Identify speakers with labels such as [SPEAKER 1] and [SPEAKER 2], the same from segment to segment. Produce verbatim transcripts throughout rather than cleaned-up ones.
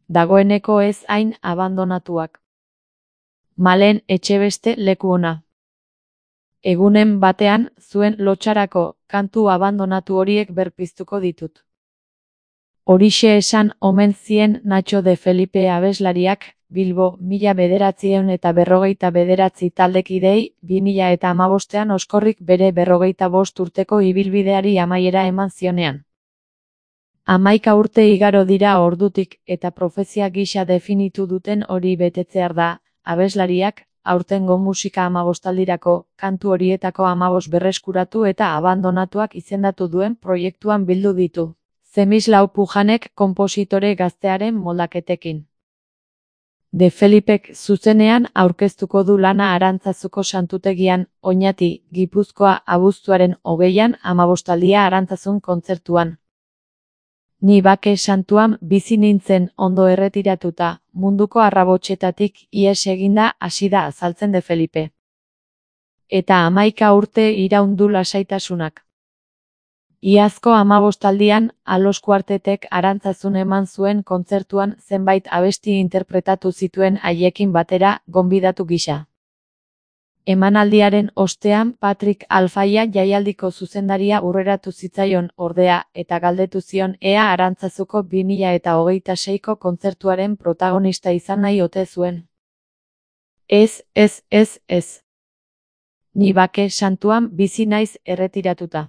[SPEAKER 1] dagoeneko ez hain abandonatuak. Malen etxebeste leku ona. Egunen batean, zuen lotsarako kantu abandonatu horiek berpiztuko ditut. Horixe esan omen zien Nacho de Felipe abeslariak, Bilbo, mila bederatziehun eta berrogeita bederatzi taldekidei, bi mila eta hamabostean oskorrik bere berrogeita bost urteko ibilbideari amaiera eman zionean. Hamaika urte igaro dira ordutik eta profezia gisa definitu duten hori betetzear da, abeslariak, aurtengo musika hamabostaldirako, kantu horietako hamabost berreskuratu eta abandonatuak izendatu duen proiektuan bildu ditu. Zemislau Pujanek konpositore gaztearen moldaketekin. De Felipek zuzenean aurkeztuko du lana Arantzazuko santutegian, Oñati, Gipuzkoa abuztuaren hogeian hamabostaldia Arantzazun kontzertuan. Ni bake santuan bizi nintzen ondo erretiratuta, munduko arrabotsetatik ihes eginda hasi da azaltzen De Felipe. Eta hamaika urte iraundu lasaitasunak. Iazko hamabostaldian, Alos Kuartetek Arantzazun eman zuen kontzertuan zenbait abesti interpretatu zituen haiekin batera gonbidatu gisa. Emanaldiaren ostean Patrick Alfaia jaialdiko zuzendaria hurreratu zitzaion ordea eta galdetu zion ea Arantzazuko bi mila eta hogeita seiko kontzertuaren protagonista izan nahi ote zuen. Ez, ez, ez, ez. Ni bake santuan bizi naiz erretiratuta.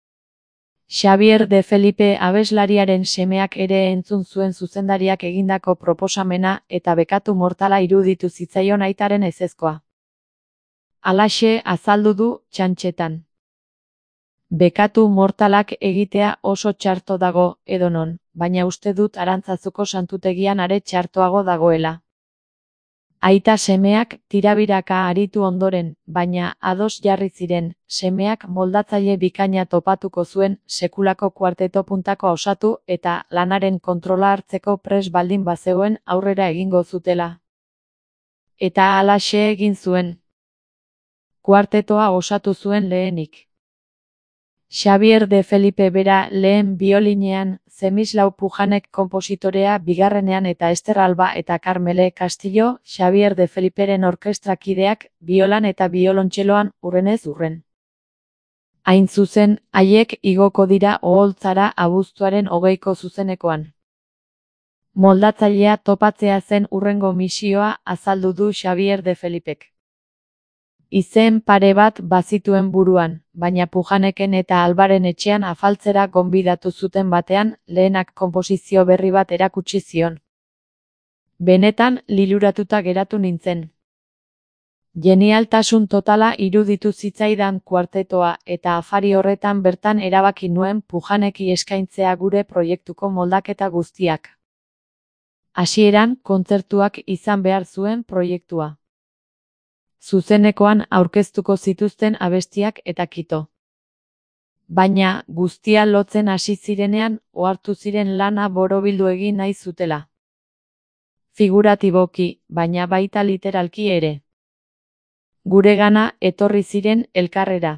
[SPEAKER 1] Xabier de Felipe abeslariaren semeak ere entzun zuen zuzendariak egindako proposamena eta bekatu mortala iruditu zitzaion aitaren ezezkoa. Halaxe azaldu du txantxetan. Bekatu mortalak egitea oso txarto dago, edonon, baina uste dut Arantzazuko santutegian are txartoago dagoela. Aita semeak tirabiraka aritu ondoren, baina ados jarri ziren, semeak moldatzaile bikaina topatuko zuen, sekulako kuarteto puntako osatu eta lanaren kontrola hartzeko pres baldin bazegoen aurrera egingo zutela. Eta halaxe egin zuen. Kuartetoa osatu zuen lehenik. Xabier de Felipe bera lehen biolinean, Zemislau Pujanek konpositorea bigarrenean eta Ester Alba eta Carmele Castillo, Xabier de Feliperen orkestrakideak, biolan eta biolontxeloan hurrenez hurren. Hain zuzen, haiek igoko dira oholtzara abuztuaren hogeiko zuzenekoan. Moldatzailea topatzea zen hurrengo misioa azaldu du Xabier de Felipek. Izen pare bat bazituen buruan, baina Pujaneken eta Albaren etxean afaltzera gonbidatu zuten batean, lehenak konposizio berri bat erakutsi zion. Benetan liluratuta geratu nintzen. Genialtasun totala iruditu zitzaidan kuartetoa eta afari horretan bertan erabaki nuen Pujaneki eskaintzea gure proiektuko moldaketa guztiak. Hasieran kontzertuak izan behar zuen proiektua. Zuzenekoan aurkeztuko zituzten abestiak eta kito. Baina, guztia lotzen hasi zirenean, ohartu ziren lana borobildu egin nahi zutela. Figuratiboki, baina baita literalki ere. Guregana etorri ziren elkarrera.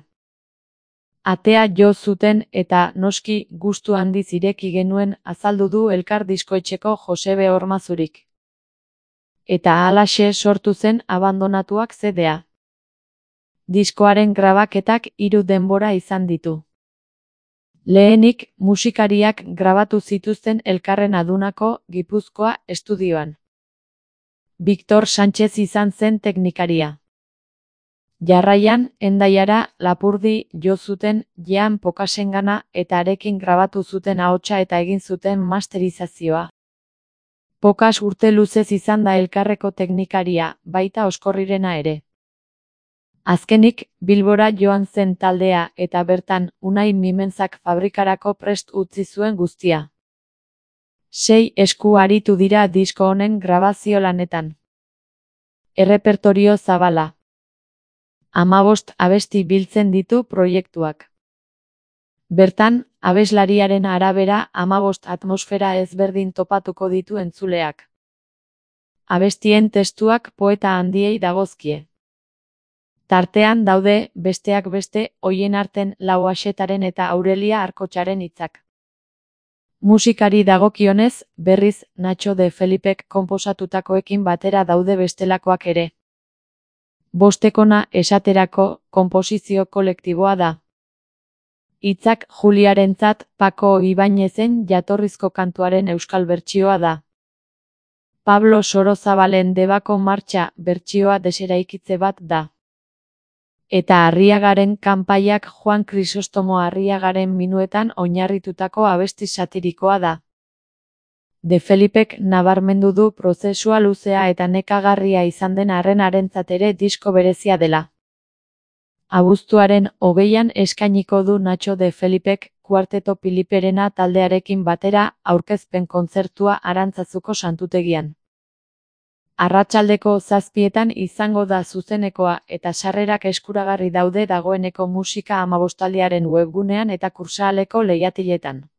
[SPEAKER 1] Atea jo zuten eta noski gustu handiz ireki genuen azaldu du Elkar diskoetxeko Josebe Ormazurik. Eta halaxe sortu zen abandonatuak zedea. Diskoaren grabaketak hiru denbora izan ditu. Lehenik, musikariak grabatu zituzten Elkarren Adunako, Gipuzkoa, estudioan. Victor Sánchez izan zen teknikaria. Jarraian, Hendaiara, Lapurdi, jo zuten Jean Pokasengana eta harekin grabatu zuten ahotsa eta egin zuten masterizazioa. Pokas urte luzez izan da Elkarreko teknikaria, baita Oskorrirena ere. Azkenik, Bilbora joan zen taldea eta bertan Unai Mimenzak fabrikarako prest utzi zuen guztia. Sei esku aritu dira disko honen grabazio lanetan. Errepertorio zabala. Hamabost abesti biltzen ditu proiektuak. Bertan, abeslariaren arabera hamabost atmosfera ezberdin topatuko ditu entzuleak. Abestien testuak poeta handiei dagozkie. Tartean daude, besteak beste, hoien arten Lau Axetaren eta Aurelia Arkotxaren hitzak. Musikari dagokionez, berriz, Nacho de Felipek konposatutakoekin batera daude bestelakoak ere. Bostekona, esaterako, konposizio kolektiboa da. Hitzak Juliarentzat Paco Ibáñezen jatorrizko kantuaren euskal bertsioa da. Pablo Sorozabalen Debako Martxa bertsioa deseraikitze bat da. Eta Arriagaren kanpaiak Juan Krisostomo Arriagaren minuetan oinarritutako abesti satirikoa da. De Felipek nabarmendu du prozesua luzea eta nekagarria izan den arren harentzat ere disko berezia dela. Abuztuaren hogeian eskainiko du Nacho de Felipek Kuarteto Piliperena taldearekin batera aurkezpen kontzertua Arantzazuko santutegian. Arratsaldeko zazpietan izango da zuzenekoa eta sarrerak eskuragarri daude dagoeneko Musika hamabostaldiaren webgunean eta Kursaaleko leihatiletan.